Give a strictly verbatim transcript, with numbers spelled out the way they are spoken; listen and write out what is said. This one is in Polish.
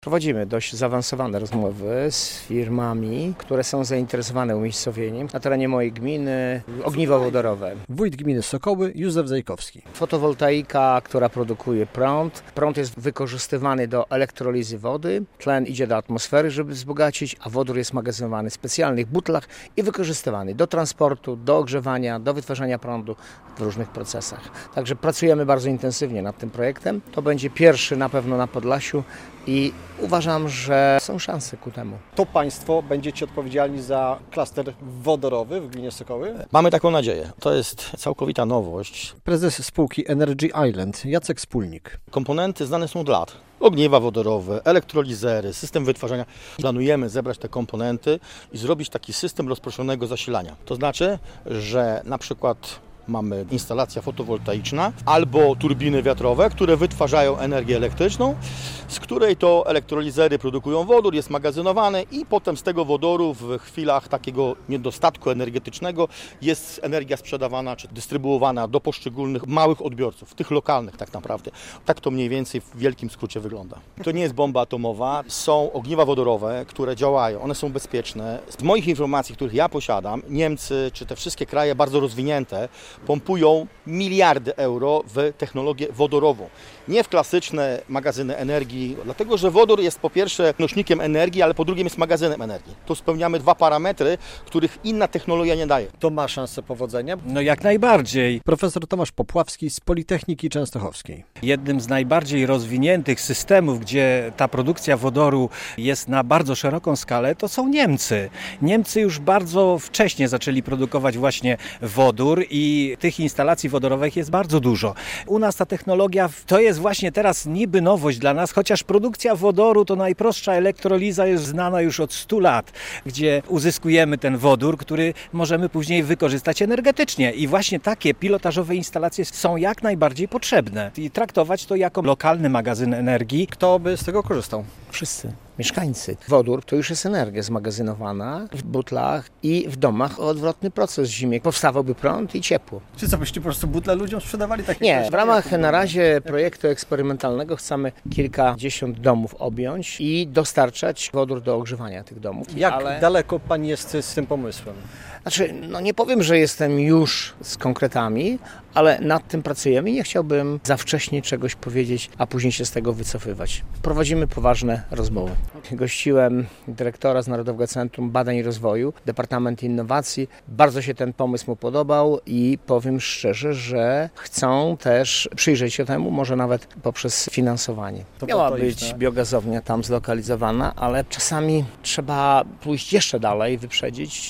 Prowadzimy dość zaawansowane rozmowy z firmami, które są zainteresowane umiejscowieniem na terenie mojej gminy ogniwa wodorowe. Wójt gminy Sokoły Józef Zajkowski. Fotowoltaika, która produkuje prąd. Prąd jest wykorzystywany do elektrolizy wody. Tlen idzie do atmosfery, żeby wzbogacić, a wodór jest magazynowany w specjalnych butlach i wykorzystywany do transportu, do ogrzewania, do wytwarzania prądu w różnych procesach. Także pracujemy bardzo intensywnie nad tym projektem. To będzie pierwszy na pewno na Podlasiu i uważam, że są szanse ku temu. To Państwo będziecie odpowiedzialni za klaster wodorowy w gminie Sokoły? Mamy taką nadzieję. To jest całkowita nowość. Prezes spółki Energy Island, Jacek Wspólnik. Komponenty znane są od lat. Ogniewa wodorowe, elektrolizery, system wytwarzania. Planujemy zebrać te komponenty i zrobić taki system rozproszonego zasilania. To znaczy, że na przykład mamy instalacja fotowoltaiczna albo turbiny wiatrowe, które wytwarzają energię elektryczną, z której to elektrolizery produkują wodór, jest magazynowany i potem z tego wodoru w chwilach takiego niedostatku energetycznego jest energia sprzedawana czy dystrybuowana do poszczególnych małych odbiorców, tych lokalnych tak naprawdę. Tak to mniej więcej w wielkim skrócie wygląda. To nie jest bomba atomowa, są ogniwa wodorowe, które działają, one są bezpieczne. Z moich informacji, których ja posiadam, Niemcy czy te wszystkie kraje bardzo rozwinięte pompują miliardy euro w technologię wodorową. Nie w klasyczne magazyny energii, dlatego że wodór jest po pierwsze nośnikiem energii, ale po drugie jest magazynem energii. Tu spełniamy dwa parametry, których inna technologia nie daje. To ma szansę powodzenia? No jak najbardziej. Profesor Tomasz Popławski z Politechniki Częstochowskiej. Jednym z najbardziej rozwiniętych systemów, gdzie ta produkcja wodoru jest na bardzo szeroką skalę, to są Niemcy. Niemcy już bardzo wcześnie zaczęli produkować właśnie wodór i tych instalacji wodorowych jest bardzo dużo. U nas ta technologia to jest właśnie teraz niby nowość dla nas, chociaż produkcja wodoru to najprostsza elektroliza jest znana już od stu lat, gdzie uzyskujemy ten wodór, który możemy później wykorzystać energetycznie. I właśnie takie pilotażowe instalacje są jak najbardziej potrzebne. I traktować to jako lokalny magazyn energii. Kto by z tego korzystał? Wszyscy. Mieszkańcy. Wodór to już jest energia zmagazynowana w butlach i w domach o odwrotny proces w zimie. Powstawałby prąd i ciepło. Czy co, byście po prostu butle ludziom sprzedawali takie? Nie, w ramach na razie projektu eksperymentalnego chcemy kilkadziesiąt domów objąć i dostarczać wodór do ogrzewania tych domów. Jak Ale... daleko Pan jest z tym pomysłem? Znaczy, no nie powiem, że jestem już z konkretami, ale nad tym pracujemy i nie chciałbym za wcześnie czegoś powiedzieć, a później się z tego wycofywać. Prowadzimy poważne rozmowy. Gościłem dyrektora z Narodowego Centrum Badań i Rozwoju, Departament Innowacji. Bardzo się ten pomysł mu podobał i powiem szczerze, że chcą też przyjrzeć się temu, może nawet poprzez finansowanie. To Miała to być iść, biogazownia tam zlokalizowana, ale czasami trzeba pójść jeszcze dalej, wyprzedzić.